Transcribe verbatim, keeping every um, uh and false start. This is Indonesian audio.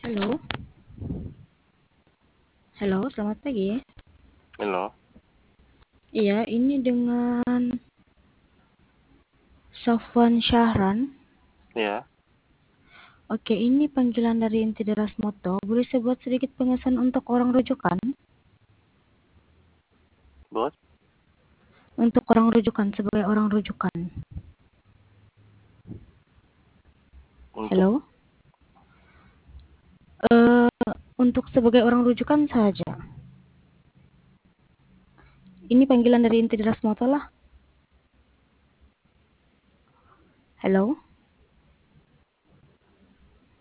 Halo. Halo, selamat pagi. Halo. Iya, ini dengan Sofwan Syahran. Iya. Oke, ini panggilan dari inti Deras Moto. Boleh saya buat sedikit pengesan untuk orang rujukan? Bos? Untuk orang rujukan, sebagai orang rujukan. Untuk Halo? Eh, untuk sebagai orang rujukan saja. Ini panggilan dari inti Deras Moto lah. Halo?